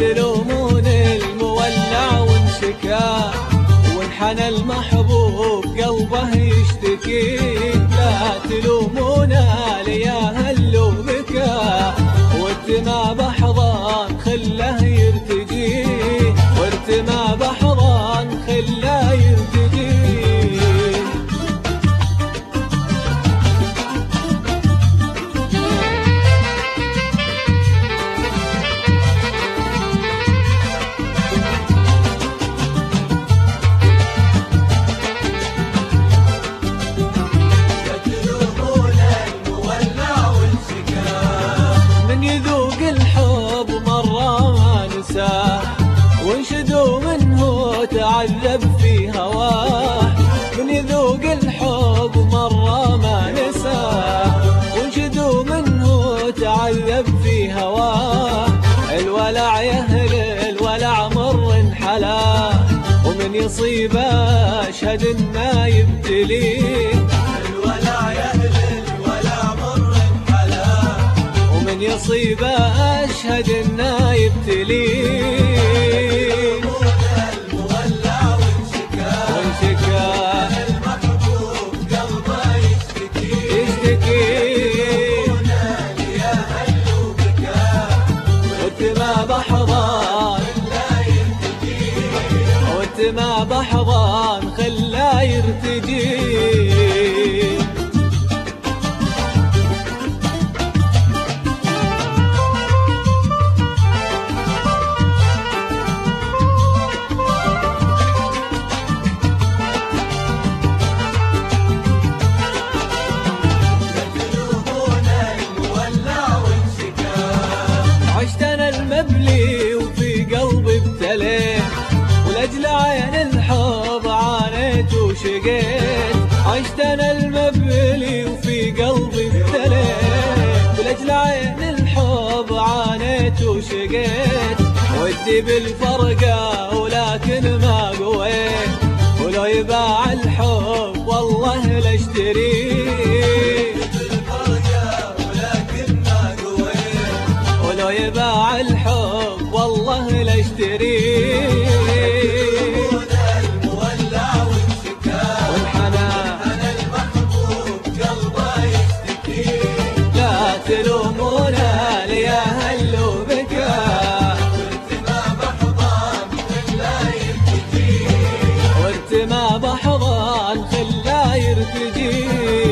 تلومون المولع وانشكى، وانحنى المحبوب قلبه يشتكي. لا تلومونا ليا هلو بكى، والدمع بحضان خله يرتجي، والدمع بحضان خله يرتجي. وانشدوا منه تعذب في هواه، من يذوق الحب مرة ما نساه. وانشدوا منه تعذب في هواه، الولع يهل الولع مر انحلاه، ومن يصيب اشهد انه يبتليه. الولع يهل الولع مر انحلاه، ومن يصيب اشهد انه يبتليه. والدمع بحضان خلا يرتجي. عشتنا المبلي وفي قلبي ابتليت، ولأجل عين الحب عانيت وشقيت. عشتنا المبلي وفي قلبي ابتليت، ولأجل عين الحب عانيت وشقيت. ودي بالفرقة ولكن ما قويت، ولو يباع الحب والله لاشتريه. ولو يباع الحب والله لاشتريه. تلومونا ليا هلو بكى، والدمع بحضان خلا يرتجي، والدمع بحضان خلا يرتجي.